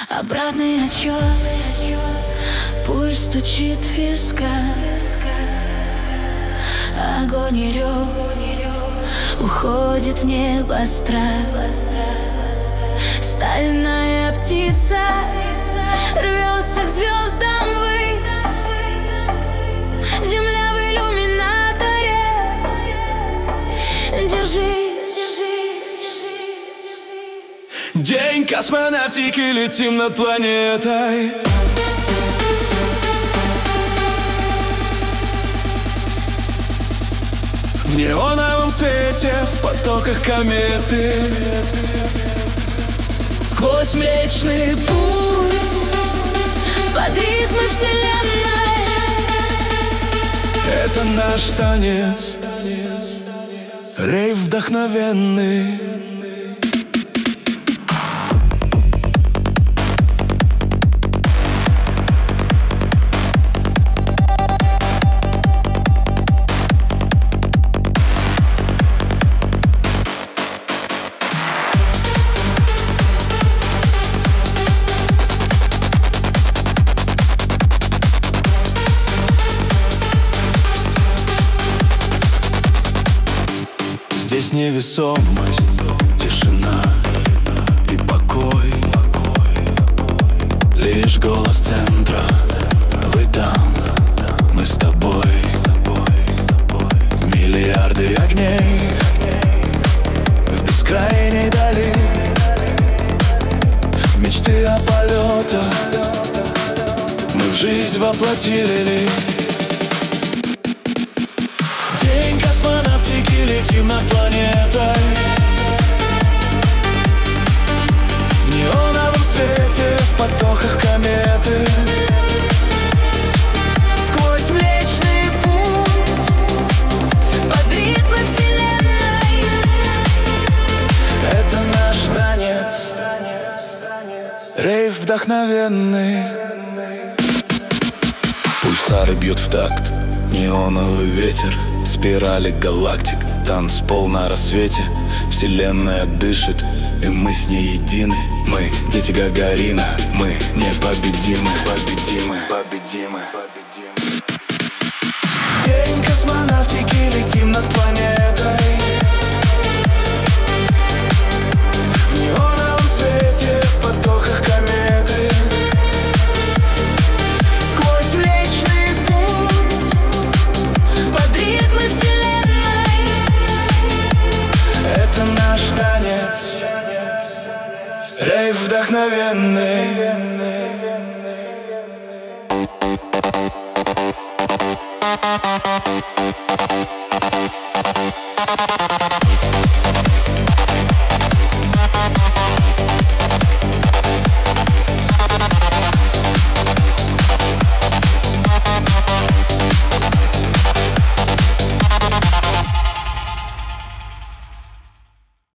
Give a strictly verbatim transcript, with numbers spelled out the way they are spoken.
Обратный отсчет, пульс стучит в висках, огонь и рев, уходит в небо страх. Стальная птица рвется к звездам ввысь, земля в иллюминаторе, держись. День космонавтики, летим над планетой. В неоновом свете, в потоках кометы, сквозь Млечный Путь, под ритмы вселенной. Это наш танец, рейв вдохновенный. Здесь невесомость, тишина и покой. Лишь голос центра, вы там, мы с тобой. Миллиарды огней в бескрайней дали, мечты о полетах мы в жизнь воплотили. День космонавтики, летим над планетой. В неоновом свете, в потоках кометы, Сквозь Млечный Путь, под ритмы вселенной. это наш танец, рейв вдохновенный. Пульсары бьют в такт, неоновый ветер, спирали галактик, танцпол на рассвете. Вселенная дышит, и мы с ней едины. Мы дети Гагарина, мы непобедимы, победимы, победимы, победимы. День космонавтики, летим над планетой. В неоновом свете, в потоках кометы, Сквозь Млечный Путь, под ритмы вселенной. это наш танец, рейв вдохновенный. Thank you.